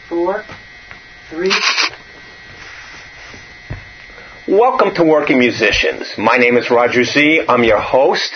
4, 3. Welcome to Working Musicians. My name is Roger Z. I'm your host.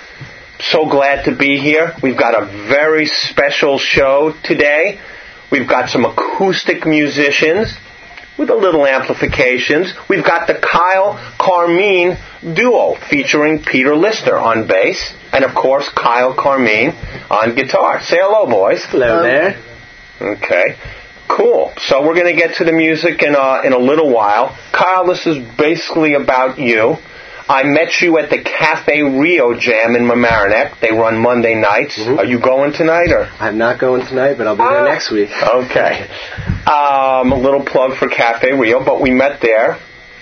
So glad to be here. We've got a very special show today. We've got some acoustic musicians with a little amplifications. We've got the Kyle Carmine duo featuring Peter Lister on bass and, of course, Kyle Carmine on guitar. Say hello, boys. Hello there. Okay. Cool. So we're going to get to the music in a little while. Kyle, this is basically about you. I met you at the Cafe Rio Jam in Mamaroneck. They run Monday nights. Mm-hmm. Are you going tonight? Or? I'm not going tonight, but I'll be there next week. Okay. A little plug for Cafe Rio, but we met there.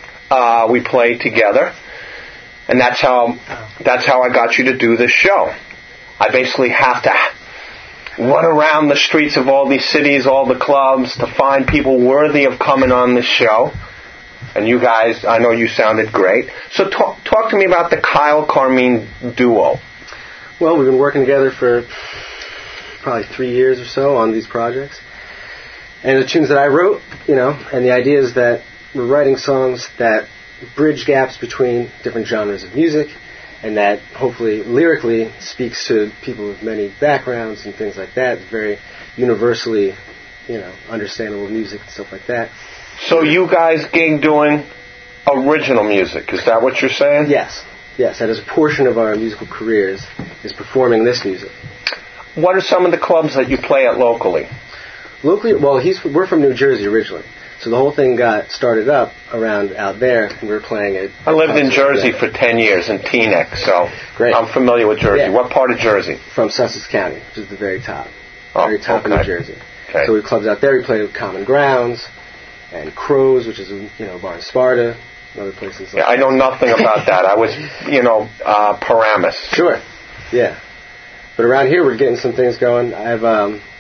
We played together. And that's how I got you to do this show. I basically have to run around the streets of all these cities, all the clubs, to find people worthy of coming on this show. And you guys, I know you sounded great. So talk to me about the Kyle Carmine duo. Well, we've been working together for probably 3 years or so on these projects. And the tunes that I wrote, and the idea is that we're writing songs that bridge gaps between different genres of music, and that hopefully lyrically speaks to people with many backgrounds and things like that. Very universally, understandable music and stuff like that. So you guys gig doing original music, is that what you're saying? Yes. That is a portion of our musical careers, is performing this music. What are some of the clubs that you play at locally? Locally, well, we're from New Jersey originally. So the whole thing got started up around out there, and we were playing it. I lived in Jersey for 10 years, in Teaneck, so great. I'm familiar with Jersey. Yeah. What part of Jersey? From Sussex County, which is the very top. Very top of New Jersey. Okay. So we have clubs out there. We play with Common Grounds and Crows, which is a bar in Sparta, and other places. I know nothing about that. I was, Paramus. Sure. Yeah. But around here, we're getting some things going. I have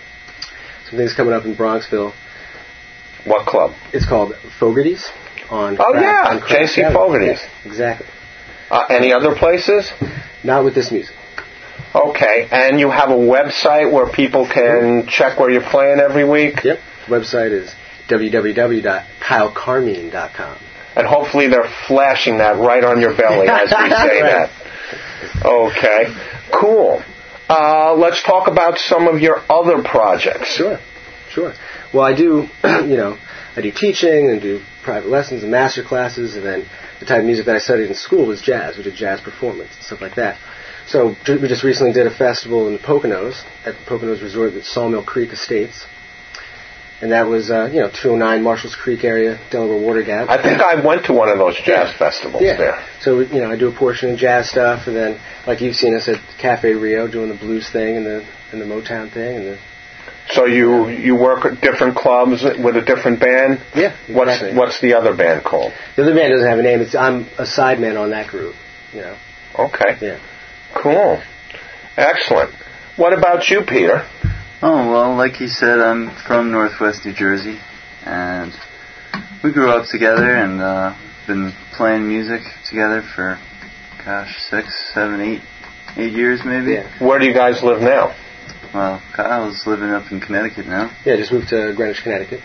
some things coming up in Bronxville. What club? It's called Fogarty's on. J.C. Fogarty's. Yeah, exactly. Any other places? Not with this music. Okay, and you have a website where people can check where you're playing every week? Yep. The website is www.kylecarmine.com. And hopefully they're flashing that right on your belly as we say right. that. Okay, cool. Let's talk about some of your other projects. Sure. Well, I do, I do teaching and do private lessons and master classes, and then the type of music that I studied in school was jazz. We did jazz performance and stuff like that. So we just recently did a festival in the Poconos, at the Poconos Resort at Sawmill Creek Estates. And that was, 209 Marshalls Creek area, Delaware Water Gap. I think I went to one of those jazz festivals there. So, I do a portion of jazz stuff, and then, like you've seen us at Cafe Rio doing the blues thing and the Motown thing. So you work at different clubs with a different band? Yeah, exactly. What's the other band called? The other band doesn't have a name. I'm a sideman on that group, Okay. Yeah. Cool. Excellent. What about you, Peter? Oh, well, like he said, I'm from Northwest New Jersey, and we grew up together and been playing music together for, 6, 7, 8 years maybe. Yeah. Where do you guys live now? Well, Kyle's living up in Connecticut now. Yeah, just moved to Greenwich, Connecticut.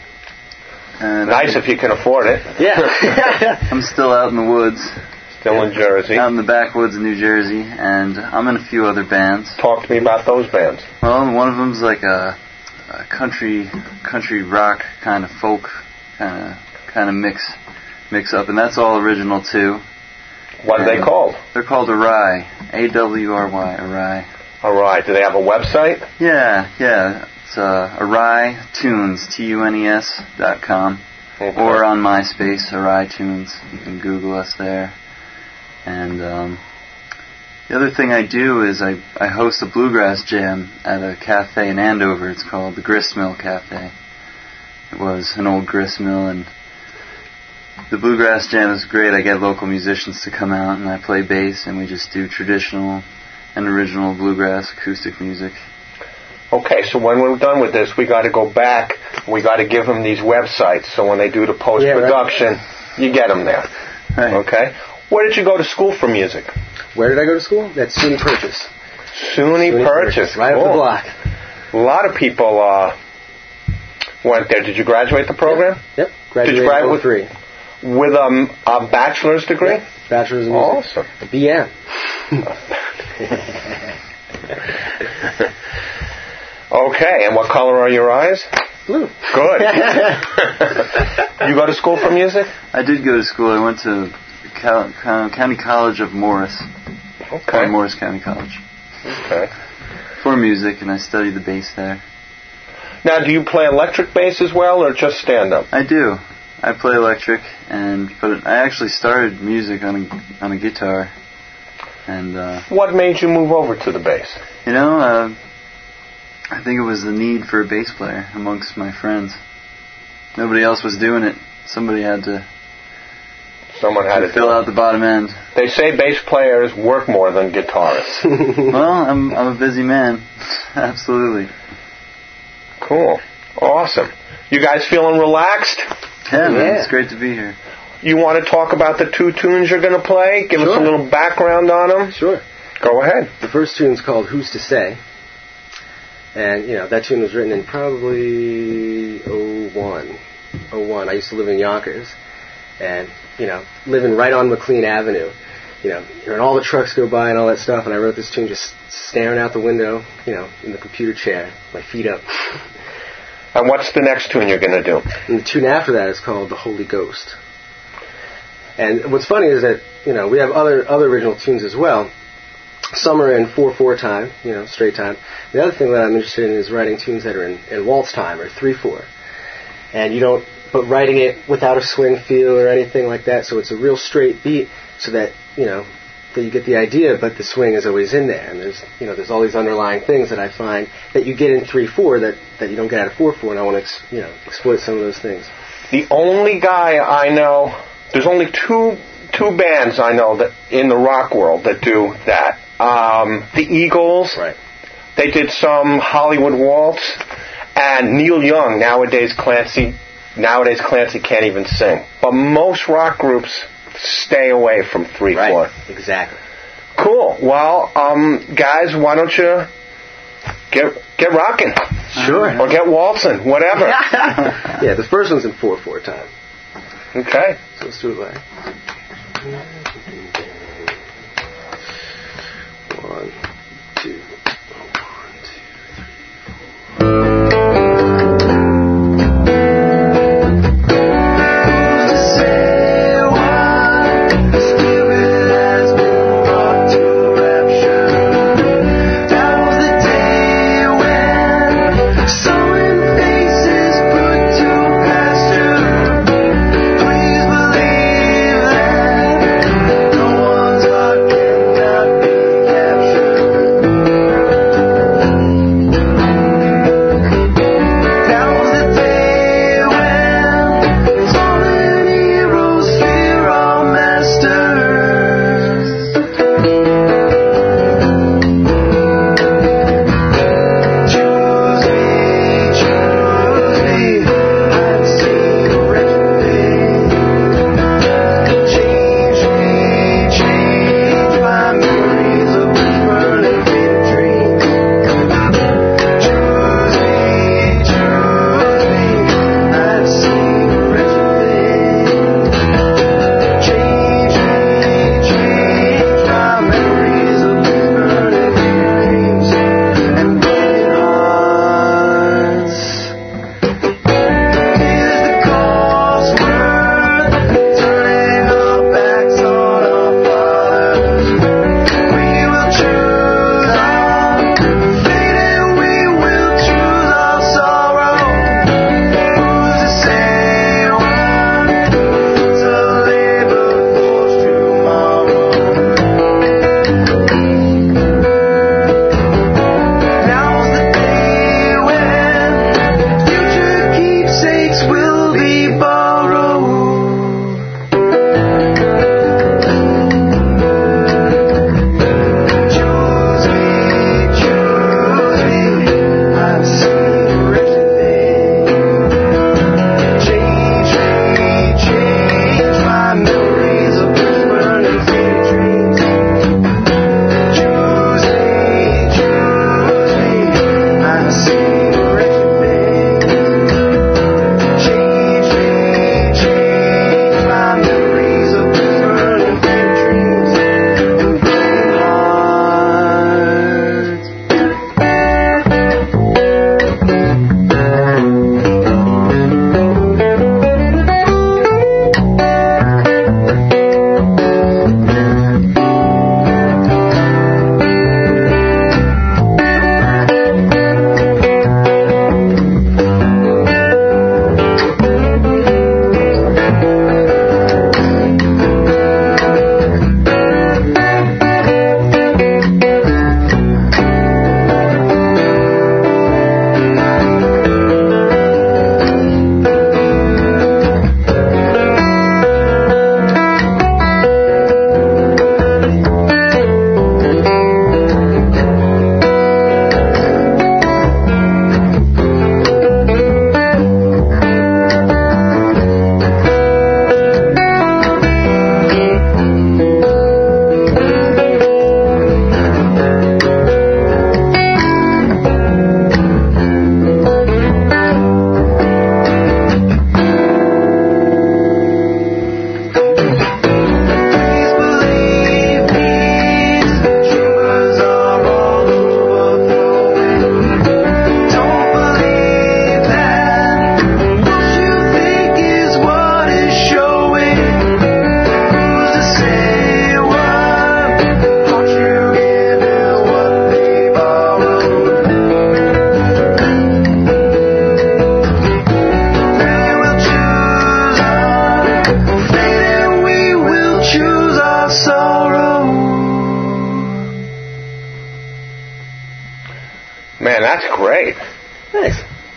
And nice if you can afford it. Yeah. I'm still out in the woods. Still in Jersey. Out in the backwoods of New Jersey, and I'm in a few other bands. Talk to me about those bands. Well, one of them's like a country rock kind of folk kind of mix up, and that's all original too. What are they called? They're called Awry, A-W-R-Y, Awry. Awry. Do they have a website? Yeah. It's Awry Tunes, TUNES.com, okay. Or on MySpace, Awry Tunes. You can Google us there. And the other thing I do is I host a bluegrass jam at a cafe in Andover. It's called the Gristmill Cafe. It was an old grist mill, and the bluegrass jam is great. I get local musicians to come out, and I play bass, and we just do traditional and original bluegrass acoustic music. Okay, so when we're done with this, we got to go back. We got to give them these websites, so when they do the post-production, you get them there. Right. Okay? Where did you go to school for music? Where did I go to school? At SUNY Purchase. SUNY Purchase. Right cool. up the block. A lot of people went there. Did you graduate the program? Yep. Graduated Did you graduate with 03. With a bachelor's degree? Yep. Bachelor's in music. Awesome. A BM. Okay, and what color are your eyes? Blue. Good. You go to school for music? I did go to school. I went to County College of Morris. Okay. Or Morris County College. Okay. For music, and I studied the bass there. Now, do you play electric bass as well, or just stand-up? I do. I play electric, but I actually started music on a guitar. And what made you move over to the bass? I think it was the need for a bass player amongst my friends. Nobody else was doing it. Someone had to fill out the bottom end. They say bass players work more than guitarists. Well, I'm a busy man. Absolutely. Cool. Awesome. You guys feeling relaxed? Yeah, man. It's great to be here. You want to talk about the two tunes you're going to play? Give us a little background on them? Sure. Go ahead. The first tune's called Who's to Say? And, that tune was written in probably 01. I used to live in Yonkers. And, living right on McLean Avenue. Hearing all the trucks go by and all that stuff. And I wrote this tune just staring out the window, in the computer chair, my feet up. And what's the next tune you're going to do? And the tune after that is called The Holy Ghost. And what's funny is that, we have other original tunes as well. Some are in 4/4 time, straight time. The other thing that I'm interested in is writing tunes that are in waltz time or 3/4. And but writing it without a swing feel or anything like that, so it's a real straight beat so that, that you get the idea, but the swing is always in there. And there's all these underlying things that I find that you get in 3/4 that you don't get out of 4/4, and I want to, exploit some of those things. The only guy I know, there's only two bands I know that in the rock world that do that. The Eagles, right? They did some Hollywood waltz, and Neil Young. Nowadays Clancy can't even sing. But most rock groups stay away from 3/4. Right. Exactly. Cool. Well, guys, why don't you get rocking? Sure. Or get waltzing, whatever. Yeah, the first one's in 4/4 time. Okay. So let's do it live. 1, 2.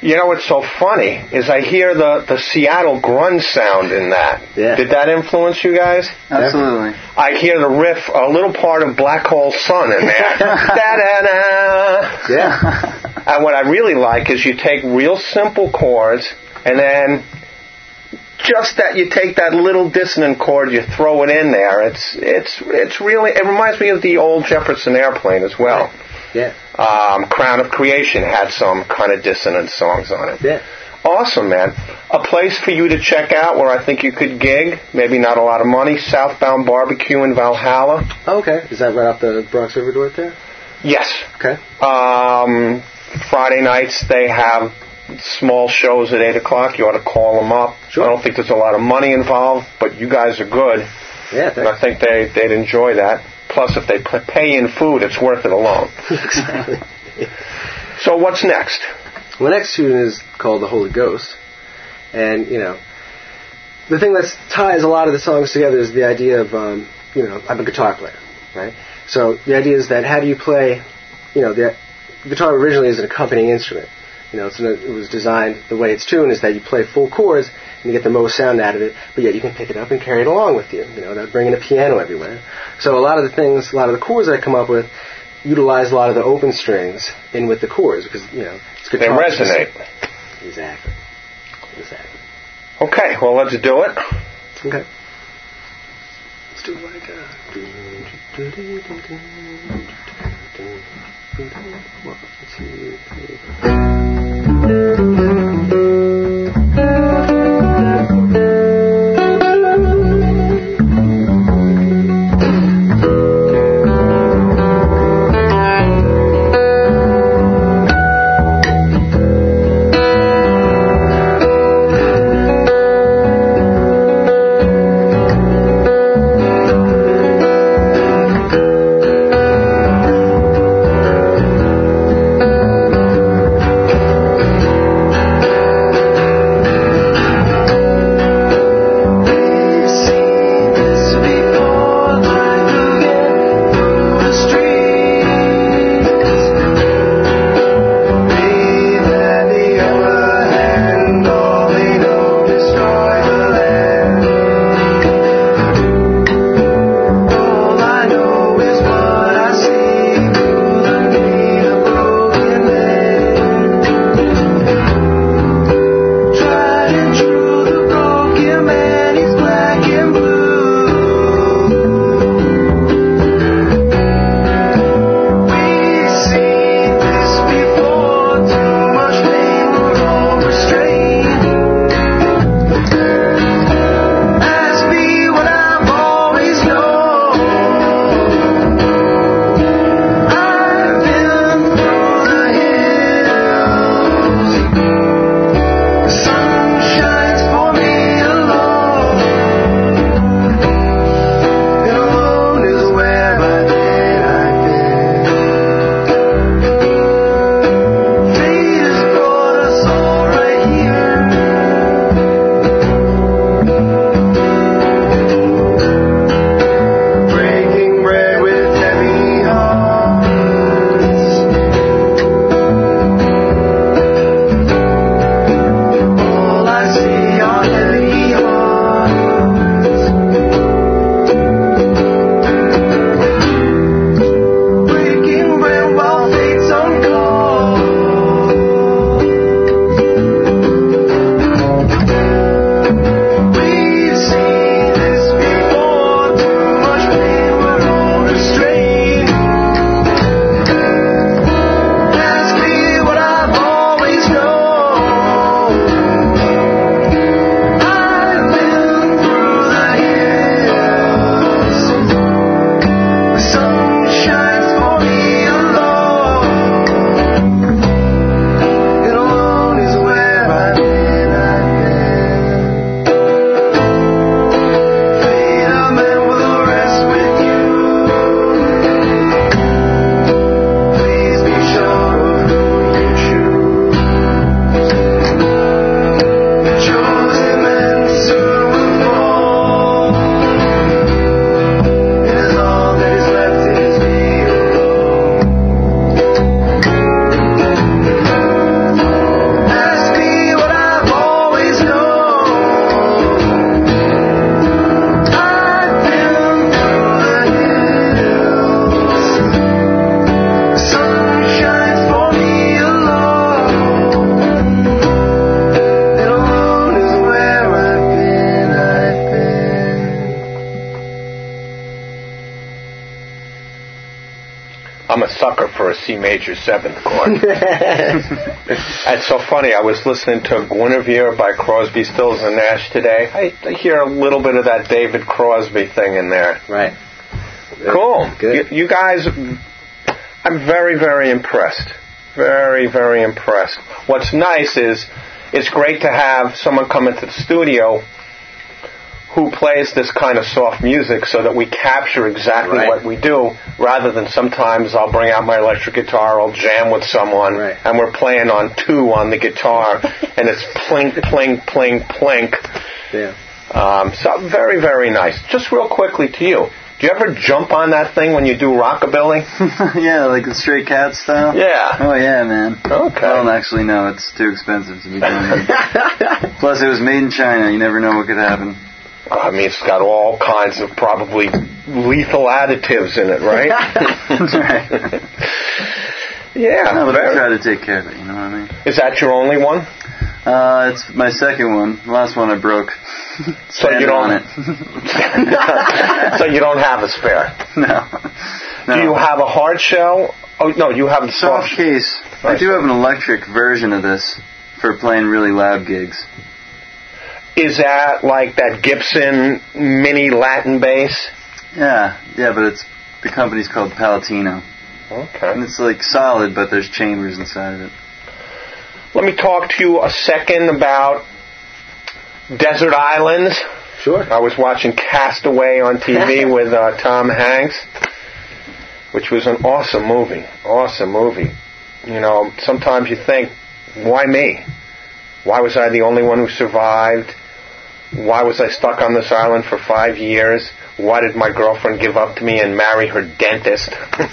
You know what's so funny is I hear the Seattle grunge sound in that. Yeah. Did that influence you guys? Absolutely. I hear the riff, a little part of Black Hole Sun in there. Da-da-da. Yeah. And what I really like is you take real simple chords and then just that you take that little dissonant chord, you throw it in there. It's really, it reminds me of the old Jefferson Airplane as well. Yeah. Crown of Creation had some kind of dissonant songs on it. Yeah. Awesome, man. A place for you to check out where I think you could gig, maybe not a lot of money, Southbound Barbecue in Valhalla. Oh, okay. Is that right off the Bronx River Dork there? Yes. Okay. Friday nights they have small shows at 8 o'clock. You ought to call them up. Sure. I don't think there's a lot of money involved, but you guys are good. Yeah, And I think they'd enjoy that. Plus, if they pay in food, it's worth it alone. Exactly. So what's next? The next tune is called The Holy Ghost. And, the thing that ties a lot of the songs together is the idea of, I'm a guitar player, right? So the idea is that how do you play, the guitar originally is an accompanying instrument. It was designed, the way it's tuned is that you play full chords and you get the most sound out of it, but yet you can pick it up and carry it along with you, without bringing a piano everywhere. So a lot of the chords that I come up with utilize a lot of the open strings in with the chords because, it's guitar. They resonate. Exactly. Okay, well, let's do it. Okay. Let's do it like One, two, three. C major 7th chord. It's so funny. I was listening to Guinevere by Crosby, Stills and Nash today. I hear a little bit of that David Crosby thing in there. Right. Cool. Good. You guys, I'm very, very impressed. Very, very impressed. What's nice is it's great to have someone come into the studio who plays this kind of soft music so that we capture exactly what we do, rather than sometimes I'll bring out my electric guitar, I'll jam with someone, and we're playing on 2 on the guitar, and it's plink, plink, plink, plink. Yeah. So very, very nice. Just real quickly to you, do you ever jump on that thing when you do rockabilly? Yeah, like the Stray Cats style? Yeah. Oh, yeah, man. Okay. I don't actually know. It's too expensive to be doing that. Plus, it was made in China. You never know what could happen. I mean, it's got all kinds of probably lethal additives in it, right? Right. Yeah. No, but I try to take care of it, you know what I mean? Is that your only one? It's my second one. The last one I broke. So you don't on it. So you don't have a spare? No. Do you have a hard shell? Oh, no, you have the soft case. I do have an electric version of this for playing really loud gigs. Is that like that Gibson mini Latin bass? Yeah, but the company's called Palatino. Okay. And it's like solid, but there's chambers inside of it. Let me talk to you a second about Desert Islands. Sure. I was watching Castaway on TV with Tom Hanks, which was an awesome movie. Awesome movie. You know, sometimes you think, why me? Why was I the only one who survived? Why was I stuck on this island for 5 years? Why did my girlfriend give up to me and marry her dentist?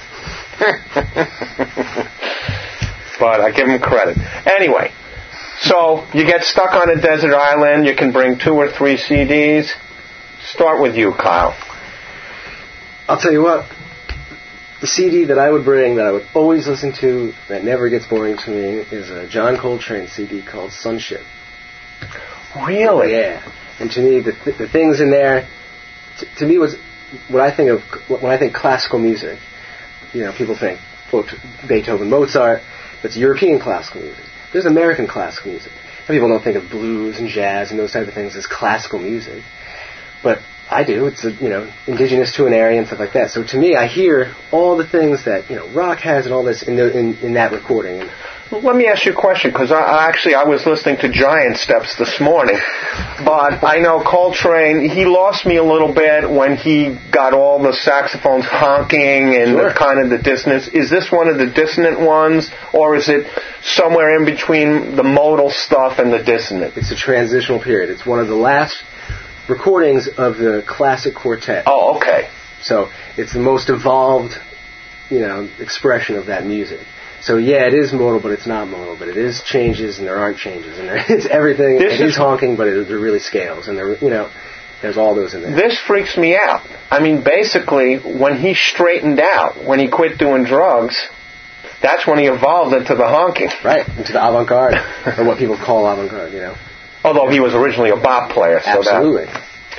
But I give him credit. Anyway, so you get stuck on a desert island. You can bring 2 or 3 CDs. Start with you, Kyle. I'll tell you what. The CD that I would bring, that I would always listen to, that never gets boring to me, is a John Coltrane CD called Sunship. Really? Yeah. And to me, the things in there, to me, was what I think of when I think classical music. You know, people think Beethoven, Mozart. It's European classical music. There's American classical music. Some people don't think of blues and jazz and those type of things as classical music, but I do. It's indigenous to an area and stuff like that. So to me, I hear all the things that rock has and all this in that recording. Let me ask you a question, because I was listening to Giant Steps this morning, but I know Coltrane, he lost me a little bit when he got all the saxophones honking and Sure. kind of the dissonance. Is this one of the dissonant ones, or is it somewhere in between the modal stuff and the dissonant? It's a transitional period. It's one of the last recordings of the classic quartet. Oh, okay. So it's the most evolved, expression of that music. So yeah, it is modal, but it's not modal. But it is changes, and there aren't changes, and it's everything. It is honking, but they're really scales, and there's all those in there. This freaks me out. I mean, basically, when he straightened out, when he quit doing drugs, that's when he evolved into the honking. Right, into the avant-garde, or what people call avant-garde. Although he was originally a bop player. So absolutely.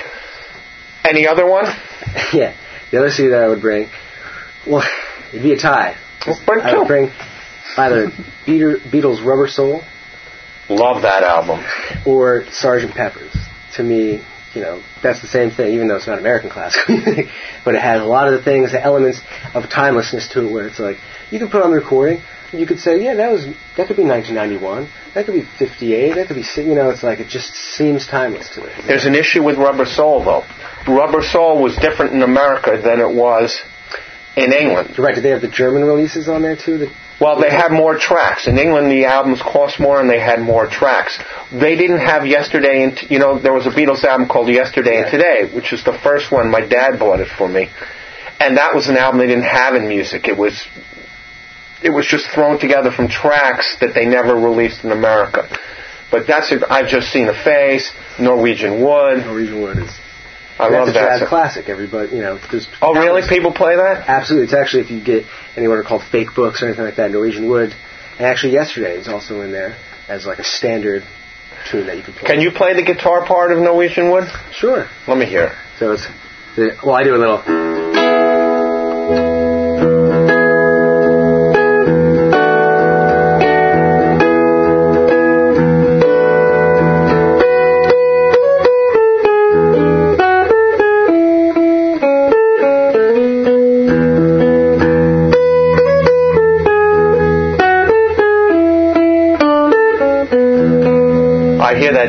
Any other one? Yeah, the other CD that I would bring, well, it'd be a tie. I would bring either Beatles' Rubber Soul. Love that album. Or Sgt. Pepper's. To me, that's the same thing, even though it's not American classical music. But it has a lot of the things, the elements of timelessness to it, where it's like, you can put on the recording, and you could say, yeah, that could be 1991, that could be 58, that could be, it's like, it just seems timeless to me. There's an issue with Rubber Soul, though. Rubber Soul was different in America than it was in England. You're right. Did they have the German releases on there, too? Well, they had more tracks. In England, the albums cost more, and they had more tracks. They didn't have Yesterday and... there was a Beatles album called Yesterday and Today, which was the first one. My dad bought it for me. And that was an album they didn't have in music. It was just thrown together from tracks that they never released in America. But I've Just Seen a Face, Norwegian Wood. Norwegian Wood is... I love that. That's a jazz classic. Everybody, Oh, really? People play that? Absolutely. It's actually, if you get anywhere called Fake Books or anything like that, Norwegian Wood. And actually, Yesterday is also in there as like a standard tune that you can play. Can you play the guitar part of Norwegian Wood? Sure. Let me hear. So I do a little.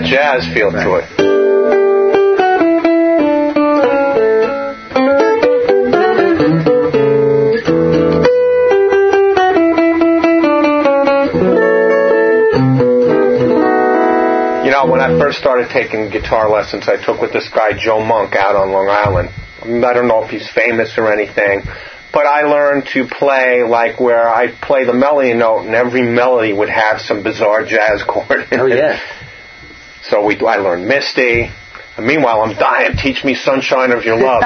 jazz feel to it. You know, when I first started taking guitar lessons, I took with this guy, Joe Monk, out on Long Island. I don't know if he's famous or anything, but I learned to play like where I play the melody note, and every melody would have some bizarre jazz chord in it. Oh, yeah. So I learned Misty. And meanwhile, I'm dying. Teach me Sunshine of Your Love.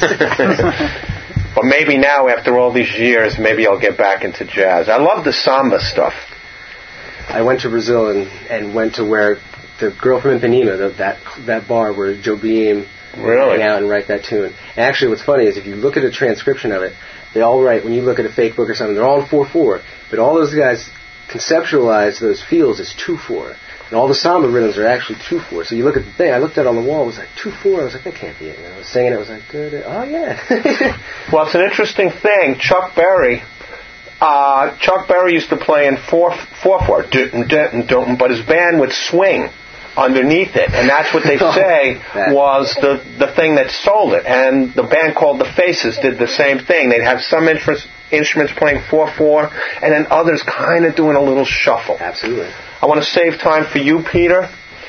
But maybe now, after all these years, maybe I'll get back into jazz. I love the samba stuff. I went to Brazil and went to where the Girl from Ipanema, that bar where Joe Beam Really? hang out and write that tune. And actually, what's funny is if you look at a transcription of it, they all write, when you look at a fake book or something, they're all in 4/4. But all those guys conceptualize those feels as 2/4. And all the samba rhythms are actually 2/4. So you look at the thing, I looked at it on the wall, it was like 2/4. I was like, that can't be it. And I was singing it, I was like, oh yeah. Well, it's an interesting thing. Chuck Berry used to play in 4/4, but his band would swing underneath it, and that's what they say was the thing that sold it. And the band called The Faces did the same thing. They'd have some instruments playing 4/4, and then others kind of doing a little shuffle. Absolutely. I want to save time for you, Peter.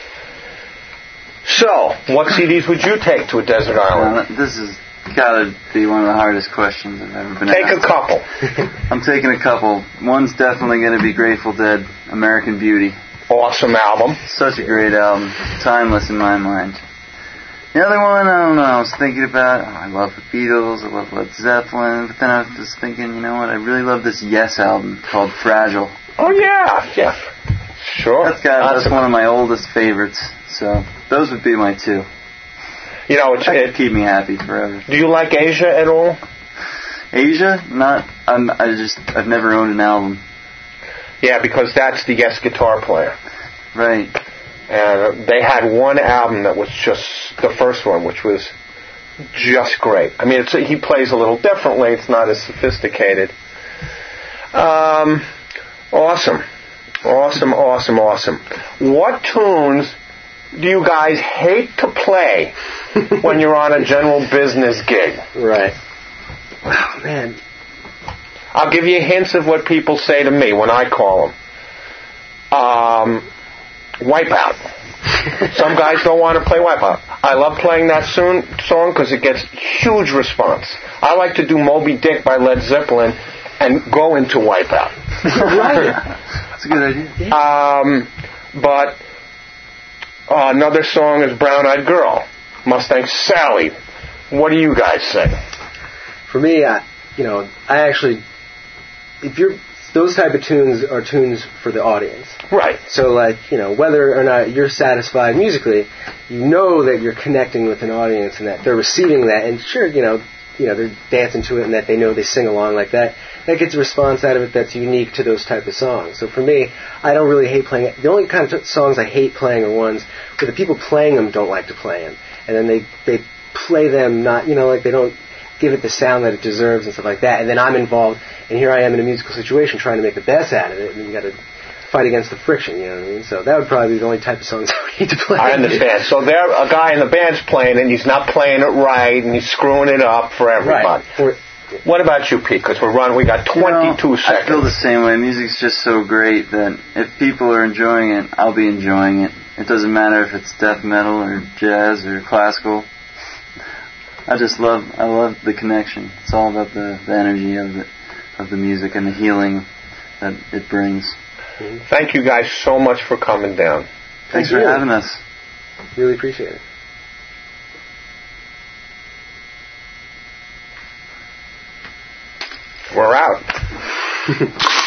So, what CDs would you take to a desert island? This has got to be one of the hardest questions I've ever been asked. Take a couple. I'm taking a couple. One's definitely going to be Grateful Dead, American Beauty. Awesome album. Such a great album. Timeless in my mind. The other one, I don't know, I was thinking about, I love the Beatles, I love Led Zeppelin, but then I was thinking, you know what, I really love this Yes album called Fragile. Oh, yeah. Sure. That's one of my oldest favorites. So those would be my two. You know, That could keep me happy forever. Do you like Asia at all? Asia? Not. I've never owned an album. Yeah, because that's the Yes guitar player. Right. And they had one album that was just the first one, which was just great. I mean, he plays a little differently. It's not as sophisticated. Awesome. What tunes do you guys hate to play when you're on a general business gig? Right. Oh, man. I'll give you hints of what people say to me when I call them. Wipeout. Some guys don't want to play Wipeout. I love playing that song because it gets huge response. I like to do Moby Dick by Led Zeppelin and go into Wipeout. Right. That's a good idea. But another song is Brown Eyed Girl, Mustang Sally. What do you guys say? For me, I actually, those type of tunes are tunes for the audience. Right. So, whether or not you're satisfied musically, you know that you're connecting with an audience and that they're receiving that. And sure, they're dancing to it and that they know they sing along like that. That gets a response out of it that's unique to those type of songs. So for me, I don't really hate playing it. The only kind of songs I hate playing are ones where the people playing them don't like to play them. And then they play them not, they don't give it the sound that it deserves and stuff like that. And then I'm involved, and here I am in a musical situation trying to make the best out of it, and you got to fight against the friction, you know what I mean? So that would probably be the only type of songs I would need to play. I understand. So there, a guy in the band's playing, and he's not playing it right, and he's screwing it up for everybody. Right. What about you, Pete? Because we got 22 seconds. I feel the same way. Music's just so great that if people are enjoying it, I'll be enjoying it. It doesn't matter if it's death metal or jazz or classical. I love the connection. It's all about the energy of the music and the healing that it brings. Thank you guys so much for coming down. Thanks for having us. Really appreciate it. We're out.